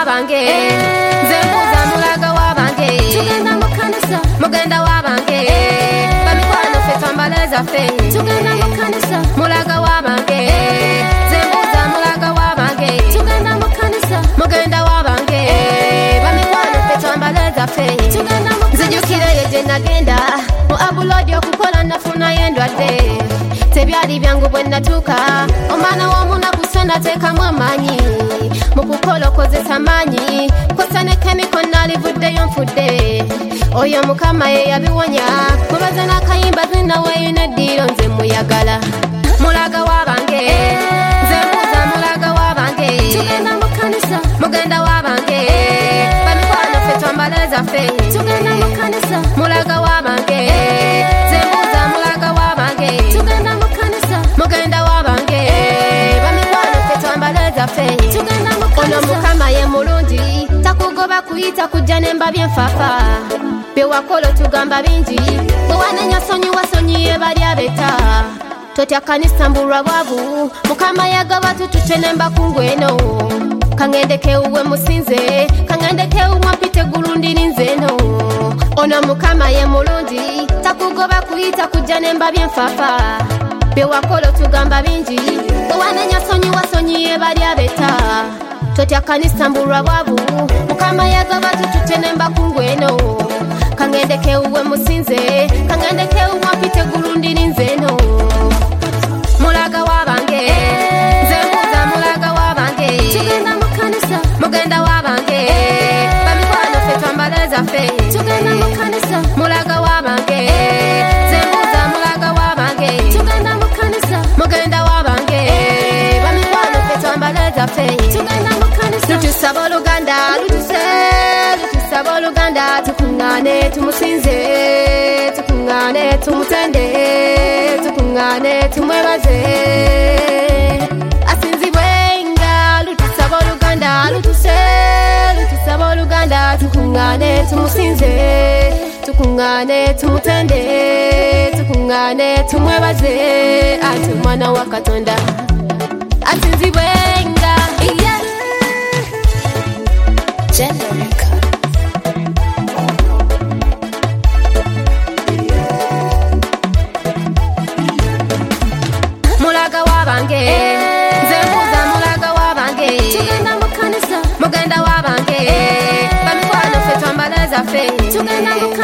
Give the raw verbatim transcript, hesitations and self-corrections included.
wabange zembuza mulaga wabange tugenda mu kanisa mugenda wabange bamikwano ffe twambala zaffe tugenda mu kanisa mulaga wabange zembuza mulaga wabange tugenda mu kanisa mugenda wabange bamikwano ffe twambala zaffe tugenda mu nzijukira yeje nagenda mu abulodi okukola nafunayo endwadde tebyali byangu bwe natuuka omwana w'omunaku nateekamu amaanyi mu kukola okozesa amaanyi kosa ne kemiko nalivuddeyo nfudde oyo mukama ye yabiwonya mubaza n'akayimba zinaweyina eddiiro nze muyagala mulaga wabange nze mbuuza mulaga wabange tugenda mu kanisa mugenda wabange bamikwano ffe twambala zaffe tugenda mu kanisa mulaga wabange nze mbuuza mulaga wabange tugenda mu kanisa mugenda wabange ono mukama ye mulungi takugoba kuyita kujja nemba byenfafa byewakola tugamba bingi bwewanenya sonyiwa sonyiye bali abeta totya kanisa mbulwa bwavu mukama yagaba tutute nemba kungweno kangendeke uwe musinze kangendeke uwe mpite gulundiri nzeno ono mukama ye mulungi takugoba kuyita kujja nemba byenfafa byewakola tugamba bingi bwewanenya sonyiwa sonyiye bali abeta totya kanisa mbulwa bwavu mukama yagaba tutute nemba kungweno kangendeke uwe musinze kangendeke uwe mpite gulundiri nzeno mulaga wabange nze mbuuza mulaga wabange tugenda mu kanisa mugenda wabange bamikwano ffe twambala zaffe tugenda mu kanisa mulaga wabange nze mbuuza mulaga wabange tugenda mu kanisa mugenda wabange bamikwano ffe twambala zaffe tugenda mu kanisa lutusaba oluganda lutuse lutusaba oluganda tukungane tumusinze tukungane tumutende tukungane tumwebaze asinzibwenga lutusaba oluganda lutuse lutusaba oluganda tukungane tumusinze tukungane tumutende tukungane tumwebaze ati mwana wa Katonda asinzibwenga yeah. Generica mulaga wabange nze mbuuza mulaga wabange tugenda mu kanisa mugenda wabange bamikwano ffe twambala zaffe tugenda mu